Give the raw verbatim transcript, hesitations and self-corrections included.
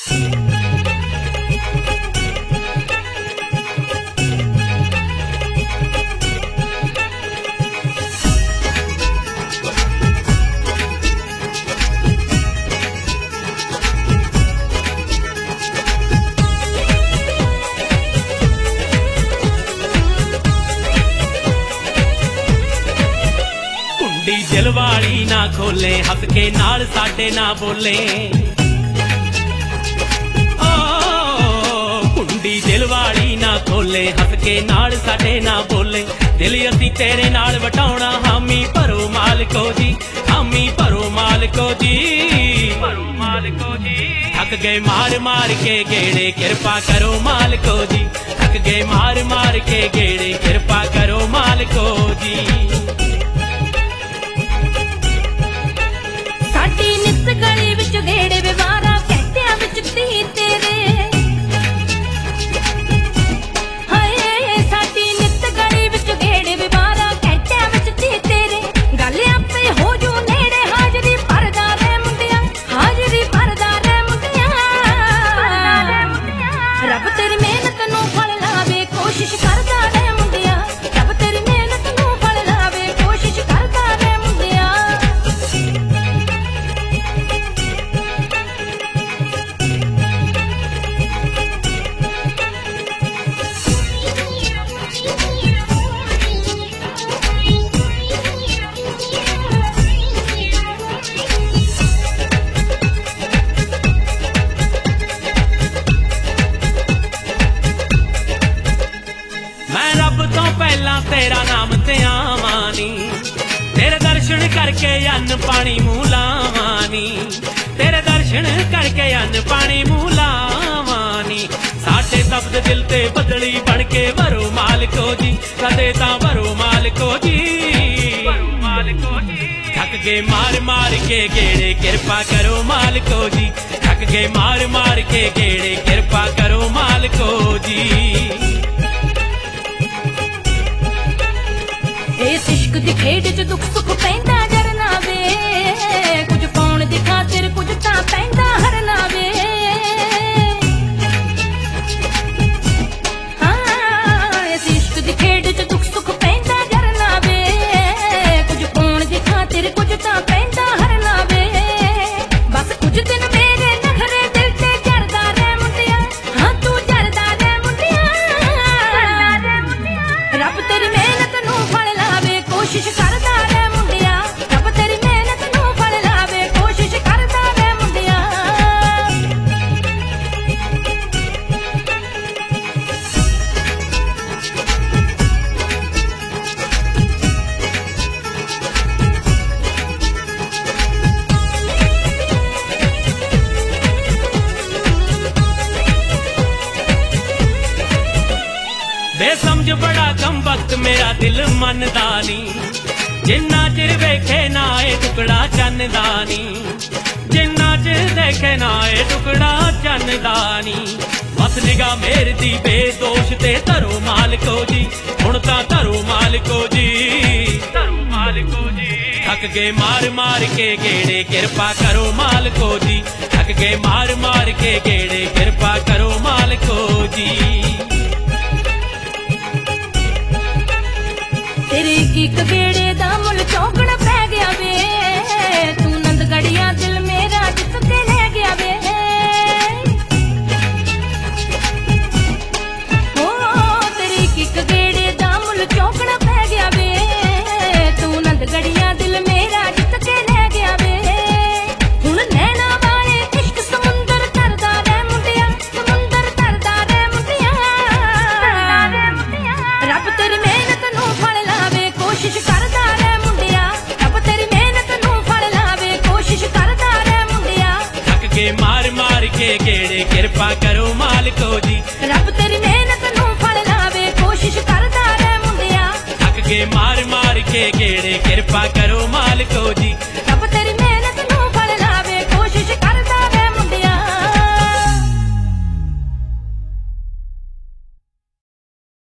दिल वाली ना खोले हंस के नाल साडे ना बोले ओ कुंडी दिल वाली ना खोले हंस के नाल साडे ना बोले दिल असी तेरे नाल वटाउणा हामी भरो मालिको जी हामी भरो मालिको जी भरो मालिको जी थक गए मार मार के गेड़े कृपा करो मालिको जी थक गए मार मार के गेड़े कृपा करो मालिको जी गली विच गेड़े विवारा कहत्या विच धी तेरे हाय साडी नित गली विच गेड़े विवारा कहत्या विच धी तेरे गल आपे हो जू नेड़े हाजरी भरदा रे मुंडिया हाजरी भरदा रे मुंडिया रब तेरी मेहनत नूं फल लावे कोशिश करदा रे मुंडिया रब तेरी मेहनत नूं फल लावे कोशिश करदा रे मुंडिया तेरा नाम ते आवानी तेरे दर्शन करके अन्न पानी मुँह लावानी तेरे दर्शन करके अन्न पानी मुँह लावानी साडे शब्द दिल ते बदली बन के भरो मालिको जी कदे तां भरो मालिको जी भरो मालिको जी थक गए मार मार के गेड़े कृपा करो मालिको जी थक गए मार मार के गेड़े कृपा करो मालिको जी इस इश्क दी खेड च दुख सुख पैंदा डरना वे कुछ पाउण दी खातिर कुछ तां पैंदा हरना वे हाँ इस इश्क दी खेड च दुख सुख पैंदा डरना वे कुछ पाउण दी खातिर कुछ तां पैंदा हरना वे बस कुछ दिन मेरे नखरे दिल ते जरदा रे मुंडिया हाँ तू जरदा रे मुंडिया रब तेरी मेहनत नूं फल कोशिश करदा रे मुंडिया रब तेरी मेहनत नूं फल लावे कोशिश करदा रे मुंडिया बेसमझ बड़ा कम वक्त मेरा दिल मनदा नी जिन्ना चिर वेखे ना ए टुकड़ा चन्नदा नी जिन्ना चिर देखे ना ए टुकड़ा चन्नदा नी बस निगाह मेर दी बेदोश ते धरो मालिको जी हुण तां धरो मालिको जी धरो मालिको जी थक गए मार मार के गेड़े कृपा करो मालिको जी थक गए मार मार के गेड़े कृपा करो मालिको जी तेरे एक गेड़े दा मुल चौकड़ पै गया वे तू नंदगढ़िया दिल मेरा जित के ले गया वे ओ तेरे एक गेड़े दा मुल चौकड़ पै गया वे तू नंदगढ़िया दिल मेरा जित के ले गया वे हुण नैना वाले इश्क समुंदर करदा रे मुंडिया समुंदर करदा रे मुंडिया रब तेरी मेहनत नूं फल कोशिश करदा रे मुंडिया रब तेरी मेहनत नूं फल लावे कोशिश करदा रे मुंडिया थक के मार मार के गेड़े कृपा करो मालिको जी रब तेरी मेहनत नूं फल लावे कोशिश करदा रे मुंडिया थक के मार मार के गेड़े कृपा करो मालिको जी